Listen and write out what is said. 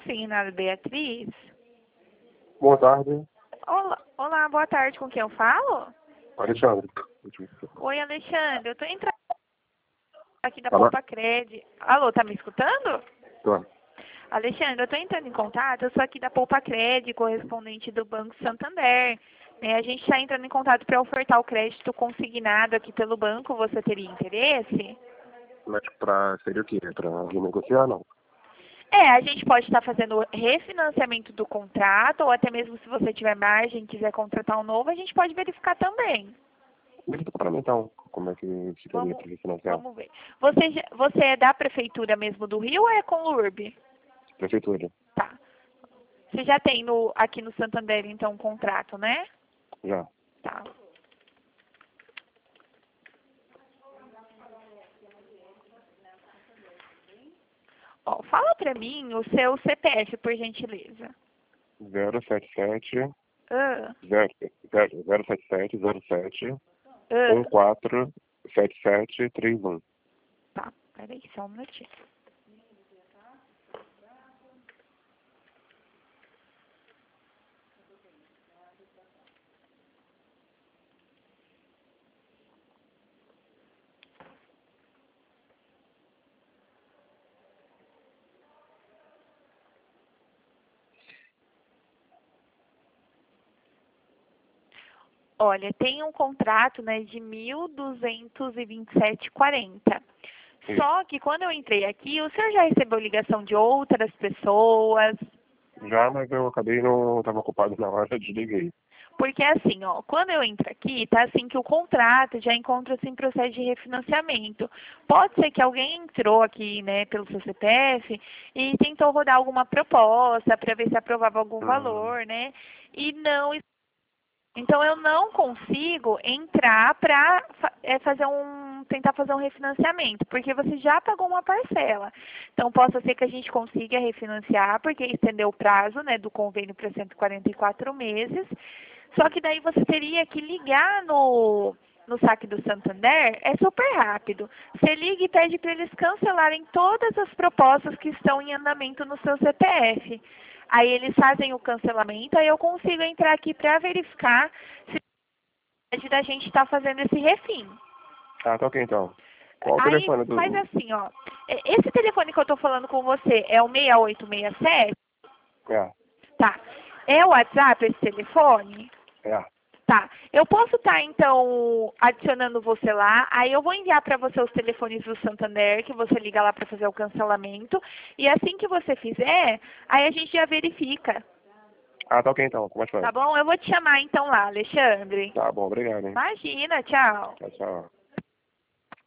consignado Beatriz? Boa tarde, Olá, boa tarde. Com quem eu falo? Alexandre. Oi, Alexandre. Eu tô entrando aqui da Alô? Poupa Cred. Alô, tá me escutando? Tô. Alexandre, eu tô entrando em contato. Eu sou aqui da Poupa Cred, correspondente do Banco Santander. A gente está entrando em contato para ofertar o crédito consignado aqui pelo banco. Você teria interesse? Mas seria o quê? Pra renegociar, não? A gente pode estar fazendo refinanciamento do contrato, ou até mesmo se você tiver margem e quiser contratar um novo, a gente pode verificar também. Explica pra mim, então, como é que ficaria Vamos, pra refinanciar. vamos ver. Você é da prefeitura mesmo do Rio ou é com o URB? Prefeitura. Tá. Você já tem aqui no Santander, então, um contrato, né? Já. Tá. Ó, fala pra mim o seu CPF, por gentileza. 077 Ah, 077 07 ah. 147731. Tá, peraí, só um minutinho. Olha, tem um contrato, né, de 1.227,40. Só que quando eu entrei aqui, o senhor já recebeu ligação de outras pessoas? Já, mas eu acabei não estava ocupado na hora, desliguei. Porque assim, ó, quando eu entro aqui, tá assim que o contrato já encontra-se em processo de refinanciamento. Pode ser que alguém entrou aqui, né, pelo seu CPF e tentou rodar alguma proposta para ver se aprovava algum valor, né? E não. Então eu não consigo entrar para tentar fazer um refinanciamento, porque você já pagou uma parcela. Então possa ser que a gente consiga refinanciar, porque estendeu o prazo, né, do convênio para 144 meses. Só que daí você teria que ligar no saque do Santander, é super rápido. Você liga e pede para eles cancelarem todas as propostas que estão em andamento no seu CPF. Aí eles fazem o cancelamento, aí eu consigo entrar aqui para verificar se é da gente está fazendo esse refim. Ah, tá ok, então. Qual o Aí telefone faz do... assim, ó. Esse telefone que eu estou falando com você é o 6867? É, Tá. É o WhatsApp esse telefone? é. Tá. Eu posso estar, então, adicionando você lá. Aí eu vou enviar para você os telefones do Santander, que você liga lá para fazer o cancelamento. E assim que você fizer, aí a gente já verifica. Ah, tá ok, então. Como é que faz? Tá bom? Eu vou te chamar, então, lá, Alexandre. Tá bom, obrigado, hein. Imagina, tchau. Tchau, tchau.